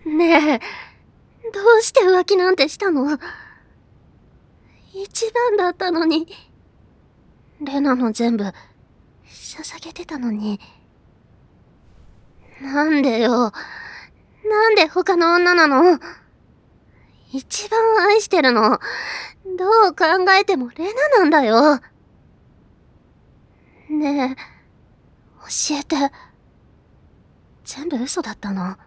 ねえ、どうして浮気なんてしたの？一番だったのに。レナの全部、捧げてたのに。なんでよ。なんで他の女なの？一番愛してるの、どう考えてもレナなんだよ。ねえ、教えて。全部嘘だったの？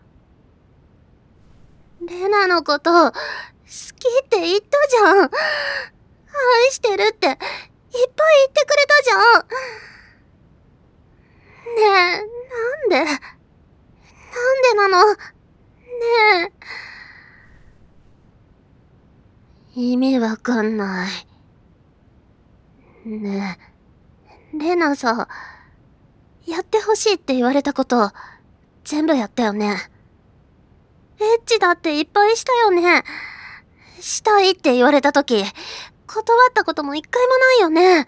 レナのこと、好きって言ったじゃん。愛してるって、いっぱい言ってくれたじゃん。ねえ、なんでなの？ねえ。意味わかんない。ねえ、レナさ、やってほしいって言われたこと、全部やったよね。エッチだっていっぱいしたよね。したいって言われた時、断ったことも一回もないよね。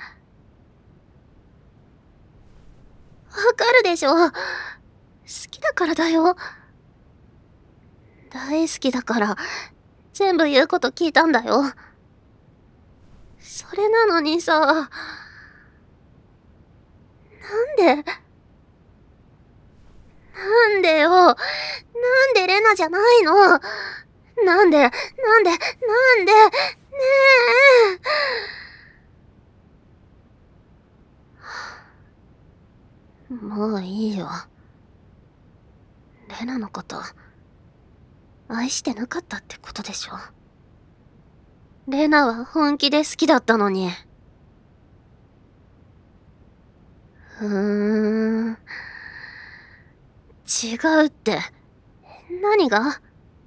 わかるでしょ。好きだからだよ。大好きだから、全部言うこと聞いたんだよ。それなのにさ、なんでよ。なんでレナじゃないの？なんで、ねえ。もういいよ。レナのこと、愛してなかったってことでしょ。レナは本気で好きだったのに。違うって。何が？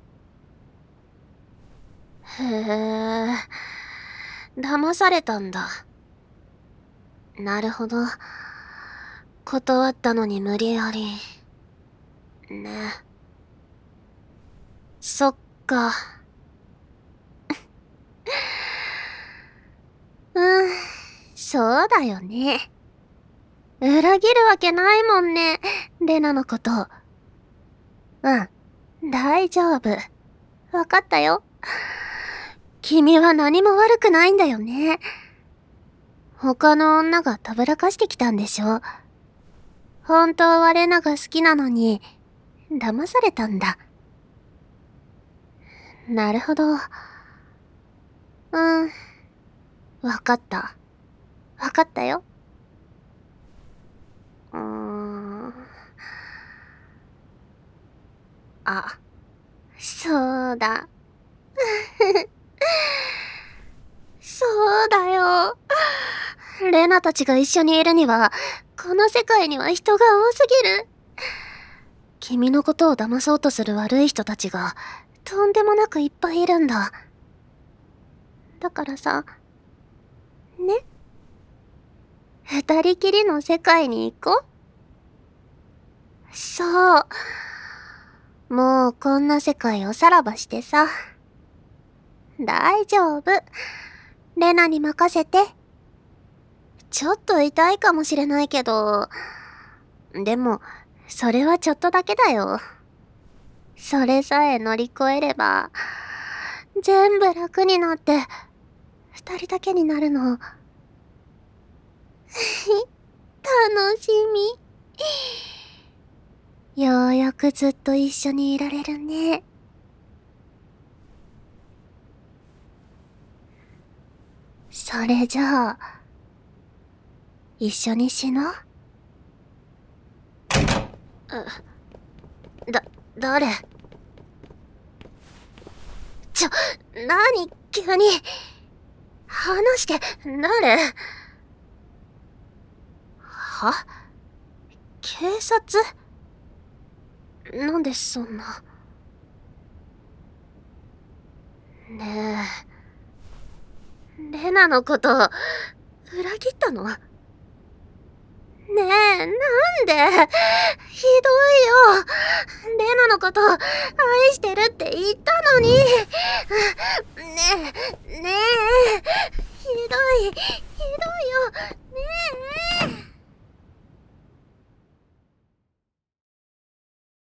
へえ、騙されたんだ。なるほど。断ったのに無理やり。ね。そっか。そうだよね。裏切るわけないもんね、レナのこと。うん、大丈夫。わかったよ。君は何も悪くないんだよね。他の女がたぶらかしてきたんでしょ。本当はレナが好きなのに、騙されたんだ。なるほど。わかった。わかったよ。あ、そうだ。そうだよ。レナたちが一緒にいるには、この世界には人が多すぎる。君のことを騙そうとする悪い人たちが、とんでもなくいっぱいいるんだ。だからさ、ね。二人きりの世界に行こう。そう。もうこんな世界をさらばしてさ。大丈夫。レナに任せて。ちょっと痛いかもしれないけど、でも、それはちょっとだけだよ。それさえ乗り越えれば、全部楽になって、二人だけになるの。楽しみ。ようやくずっと一緒にいられるね。それじゃあ、一緒に死のう。誰？なに急に。話して、誰？は？警察？なんでそんな。ねえ。レナのこと、裏切ったの？ねえ、なんで？ひどいよ。レナのこと、愛してるって言ったのに。ねえ、ひどいよ。ねえ。